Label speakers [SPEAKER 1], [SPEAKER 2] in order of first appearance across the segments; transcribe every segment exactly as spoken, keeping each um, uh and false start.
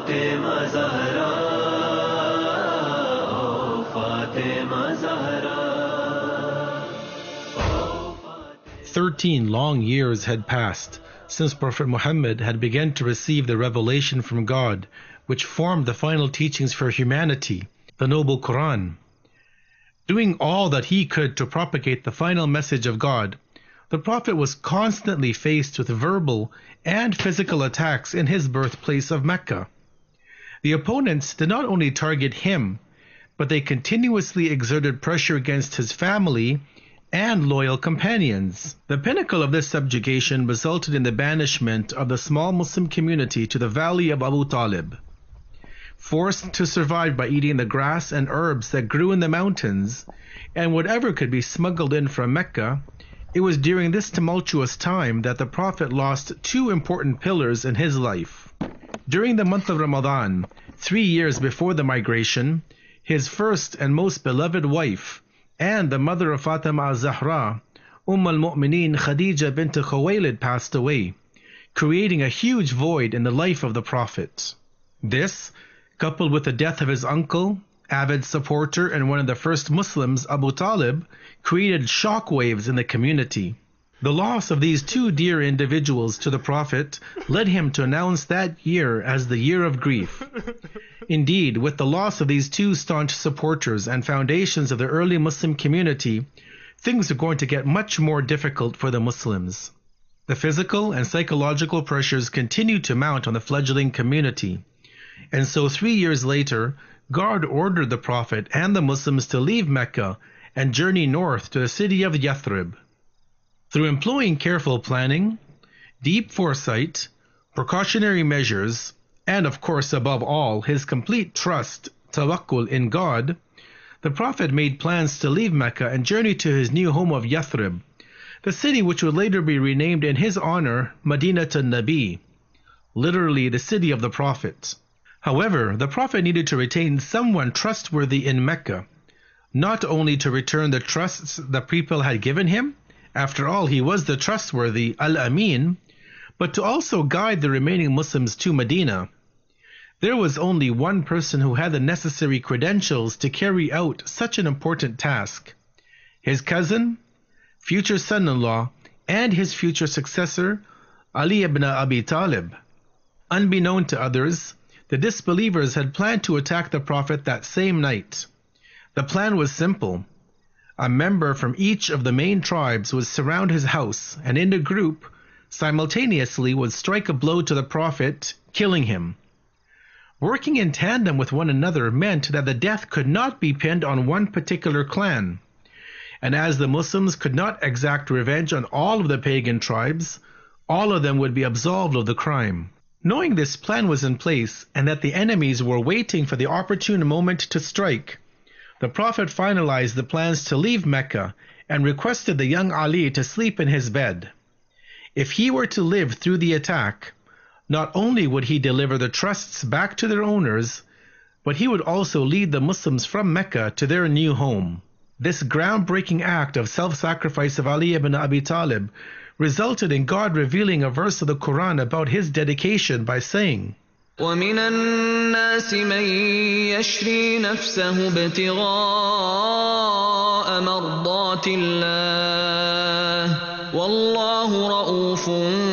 [SPEAKER 1] Fatima Zahra, oh Fatima Zahra.
[SPEAKER 2] Thirteen long years had passed since Prophet Muhammad had begun to receive the revelation from God, which formed the final teachings for humanity, the Noble Quran. Doing all that he could to propagate the final message of God, the Prophet was constantly faced with verbal and physical attacks in his birthplace of Mecca. The opponents did not only target him, but they continuously exerted pressure against his family and loyal companions. The pinnacle of this subjugation resulted in the banishment of the small Muslim community to the valley of Abu Talib. Forced to survive by eating the grass and herbs that grew in the mountains, and whatever could be smuggled in from Mecca, it was during this tumultuous time that the Prophet lost two important pillars in his life. During the month of Ramadan, three years before the migration, his first and most beloved wife, and the mother of Fatima al-Zahra, Umm al-Mu'mineen Khadija bint Khuwaylid, passed away, creating a huge void in the life of the Prophet. This, coupled with the death of his uncle, avid supporter and one of the first Muslims, Abu Talib, created shockwaves in the community. The loss of these two dear individuals to the Prophet led him to announce that year as the year of grief. Indeed, with the loss of these two staunch supporters and foundations of the early Muslim community, things are going to get much more difficult for the Muslims. The physical and psychological pressures continue to mount on the fledgling community. And so three years later, God ordered the Prophet and the Muslims to leave Mecca and journey north to the city of Yathrib. Through employing careful planning, deep foresight, precautionary measures, and of course above all his complete trust, tawakkul, in God, the Prophet made plans to leave Mecca and journey to his new home of Yathrib, the city which would later be renamed in his honor Madinat an-Nabi, literally the city of the Prophet. However, the Prophet needed to retain someone trustworthy in Mecca, not only to return the trusts the people had given him, after all he was the trustworthy Al-Amin, but to also guide the remaining Muslims to Medina. There was only one person who had the necessary credentials to carry out such an important task: his cousin, future son-in-law, and his future successor, Ali ibn Abi Talib. Unbeknown to others, the disbelievers had planned to attack the Prophet that same night. The plan was simple. A member from each of the main tribes would surround his house, and in a group, simultaneously would strike a blow to the Prophet, killing him. Working in tandem with one another meant that the death could not be pinned on one particular clan. And as the Muslims could not exact revenge on all of the pagan tribes, all of them would be absolved of the crime. Knowing this plan was in place and that the enemies were waiting for the opportune moment to strike, the Prophet finalized the plans to leave Mecca and requested the young Ali to sleep in his bed. If he were to live through the attack, not only would he deliver the trusts back to their owners, but he would also lead the Muslims from Mecca to their new home. This groundbreaking act of self-sacrifice of Ali ibn Abi Talib resulted in God revealing a verse of the Quran about his dedication by saying,
[SPEAKER 1] وَمِنَ النَّاسِ مَن يَشْرِي نَفْسَهُ ابْتِغَاءَ مَرْضَاتِ اللَّهِ وَاللَّهُ رَءُوفٌ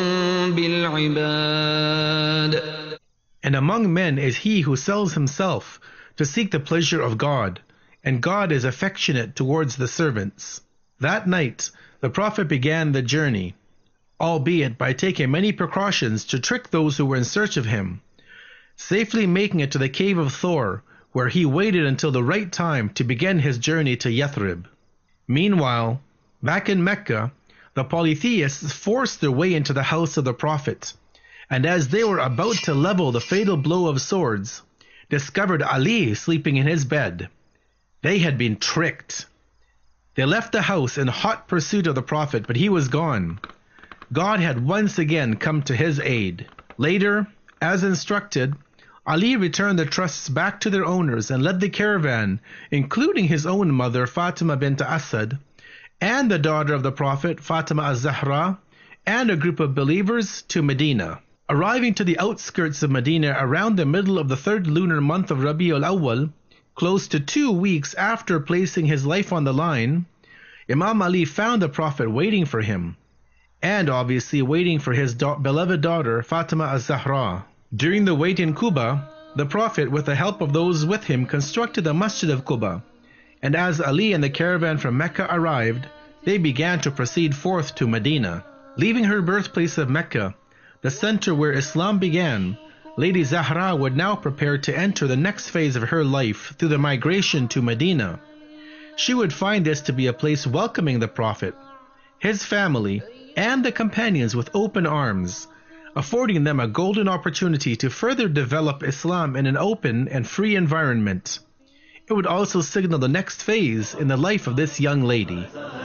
[SPEAKER 1] بِالْعِبَادِ.
[SPEAKER 2] And among men is he who sells himself to seek the pleasure of God, and God is affectionate towards the servants. That night, the Prophet began the journey, albeit by taking many precautions to trick those who were in search of him, safely making it to the cave of Thor, where he waited until the right time to begin his journey to Yathrib. Meanwhile, back in Mecca, the polytheists forced their way into the house of the Prophet, and as they were about to level the fatal blow of swords, discovered Ali sleeping in his bed. They had been tricked. They left the house in hot pursuit of the Prophet, but he was gone. God had once again come to his aid. Later, as instructed, Ali returned the trusts back to their owners and led the caravan, including his own mother Fatima bint Asad, and the daughter of the Prophet Fatima al-Zahra, and a group of believers to Medina. Arriving to the outskirts of Medina around the middle of the third lunar month of Rabi'ul Awwal, close to two weeks after placing his life on the line, Imam Ali found the Prophet waiting for him, and obviously waiting for his da- beloved daughter Fatima az-Zahra. During the wait in Quba, the Prophet, with the help of those with him, constructed the Masjid of Quba, and as Ali and the caravan from Mecca arrived, they began to proceed forth to Medina. Leaving her birthplace of Mecca, the center where Islam began, Lady Zahra would now prepare to enter the next phase of her life through the migration to Medina. She would find this to be a place welcoming the Prophet, his family, and the companions with open arms, affording them a golden opportunity to further develop Islam in an open and free environment. It would also signal the next phase in the life of this young lady.